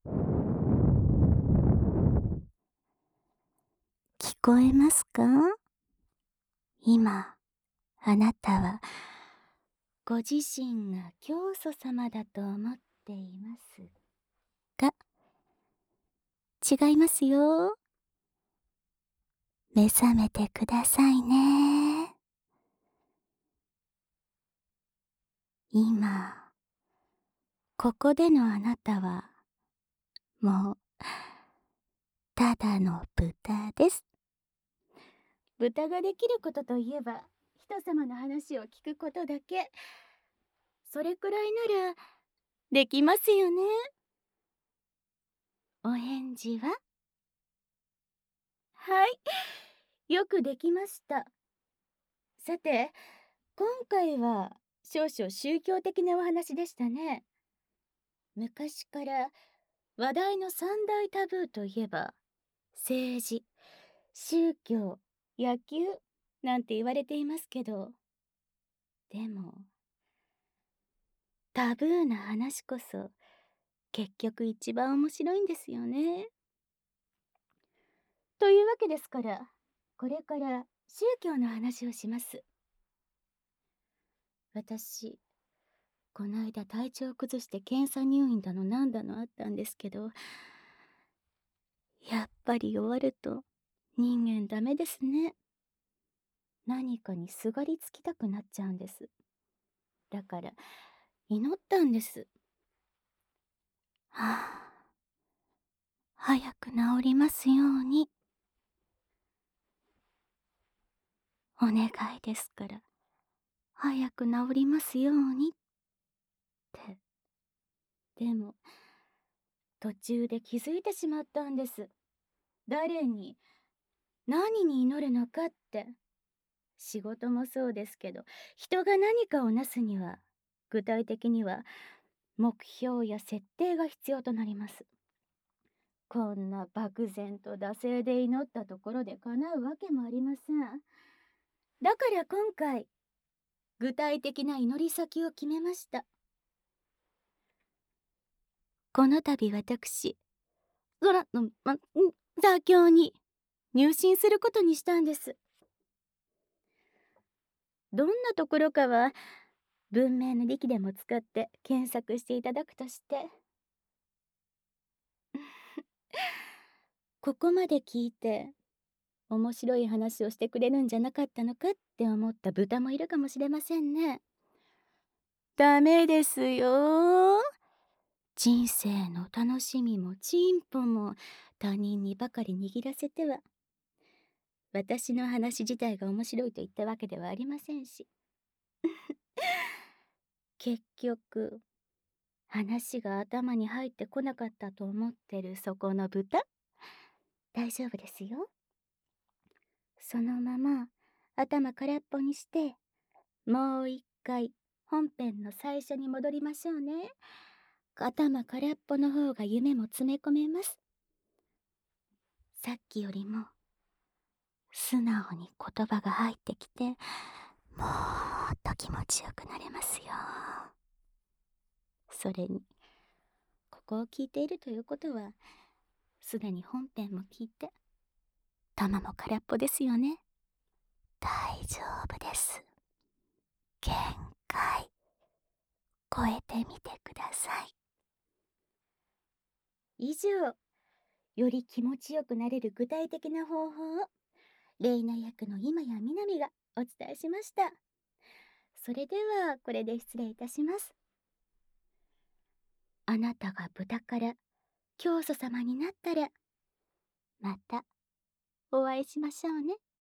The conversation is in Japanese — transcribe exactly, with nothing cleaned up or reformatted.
聞こえますか？今、あなたは、ご自身が教祖様だと思っていますが、違いますよ。目覚めてくださいね。今、ここでのあなたは、もう、ただの豚です。豚ができることといえば、人様の話を聞くことだけ。それくらいなら、できますよね。お返事は？はい、よくできました。さて、今回は少々宗教的なお話でしたね。昔から話題の三大タブーといえば、政治、宗教、野球なんて言われていますけど、でも、タブーな話こそ結局一番面白いんですよね。というわけですから、これから宗教の話をします。私、この間体調を崩して検査入院だのなんだのあったんですけど、やっぱり弱ると人間ダメですね。何かにすがりつきたくなっちゃうんです。だから祈ったんです。はあ、早く治りますように。お願いですから、早く治りますようにって。でも、途中で気づいてしまったんです。誰に、何に祈るのかって。仕事もそうですけど、人が何かをなすには、具体的には目標や設定が必要となります。こんな漠然と惰性で祈ったところで叶うわけもありません。だから今回、具体的な祈り先を決めました。この度私、ご覧の、ま、ん、座教に入信することにしたんです。どんなところかは、文明の利器でも使って検索していただくとして。ここまで聞いて、面白い話をしてくれるんじゃなかったのかって思った豚もいるかもしれませんね。ダメですよ。人生の楽しみも進歩も他人にばかり握らせては、私の話自体が面白いと言ったわけではありませんし。結局、話が頭に入ってこなかったと思ってるそこの豚、大丈夫ですよ。そのまま頭空っぽにして、もう一回本編の最初に戻りましょうね。頭空っぽの方が夢も詰め込めます。さっきよりも素直に言葉が入ってきて、もっと気持ちよくなれますよ。それに、ここを聞いているということは、すでに本編も聞いて、玉も空っぽですよね。大丈夫です。限界、超えてみてください。以上、より気持ちよくなれる具体的な方法を、レイナ役の今やみなみがお伝えしました。それでは、これで失礼いたします。あなたが豚から教祖様になったら、またお会いしましょうね。